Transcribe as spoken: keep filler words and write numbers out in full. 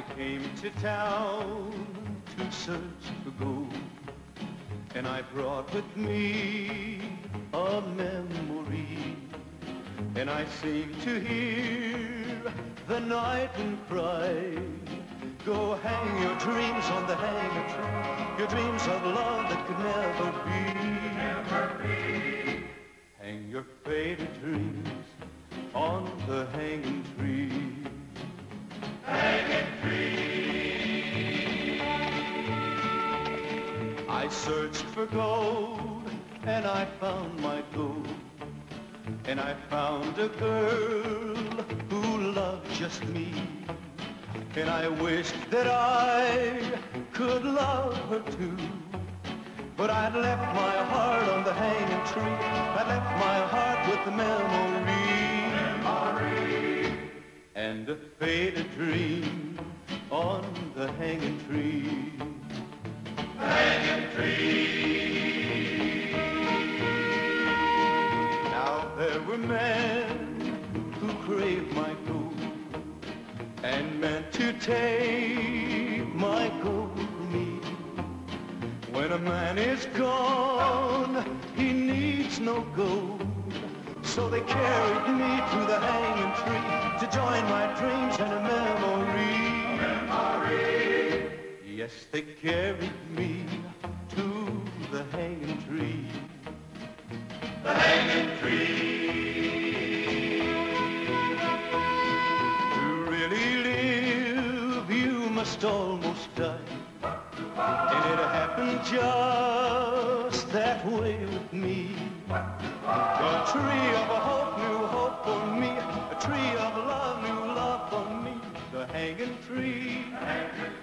came to town to search for gold, and I brought with me a memory, and I seem to hear the night wind cry, go hang your dreams on the hanging tree, your dreams of love that could never be. Never be. Hang your faded dreams on the hanging tree. Hanging tree. I searched for gold and I found my gold, and I found a girl who loved just me, and I wished that I could love her too. But I'd left my heart on the hanging tree, I'd left my heart with the memory, memory. And a faded dream on the hanging tree. Hanging tree. Now there were men who craved my gold and meant to take my gold from me. When a man is gone, he needs no gold. So they carried me to the hanging tree to join my dreams and a memory. Memory. Yes, they carried me to the hanging tree. The hanging tree. To really live, you must almost die. And it happened just that way with me. A tree of a hope, new hope for me. A tree of love, new love for me. The hanging tree.